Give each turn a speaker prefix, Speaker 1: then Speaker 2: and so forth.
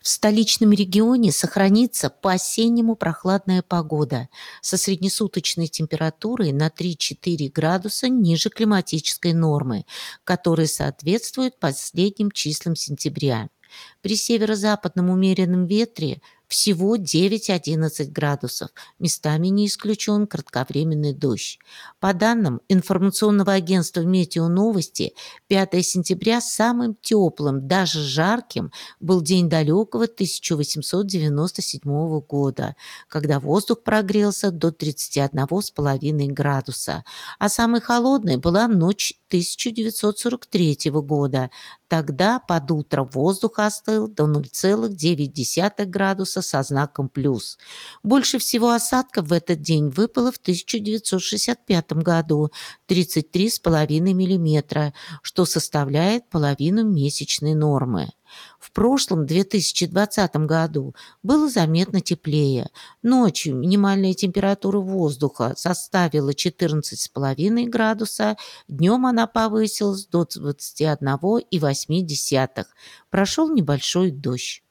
Speaker 1: В столичном регионе сохранится по-осеннему прохладная погода со среднесуточной температурой на 3-4 градуса ниже климатической нормы, которые соответствуют последним числам сентября. При северо-западном умеренном ветре всего 9-11 градусов, местами не исключен кратковременный дождь. По данным информационного агентства «Метеоновости», 5 сентября самым теплым, даже жарким, был день далекого 1897 года, когда воздух прогрелся до 31,5 градуса, а самой холодной была ночь 1943 года. Тогда под утро воздух остыл до 0,9 градуса со знаком плюс. Больше всего осадков в этот день выпало в 1965 году – 33,5 миллиметра, что составляет половину месячной нормы. В прошлом 2020 году было заметно теплее. Ночью минимальная температура воздуха составила 14,5 градуса, днем она повысилась до 21,8. Прошел небольшой дождь.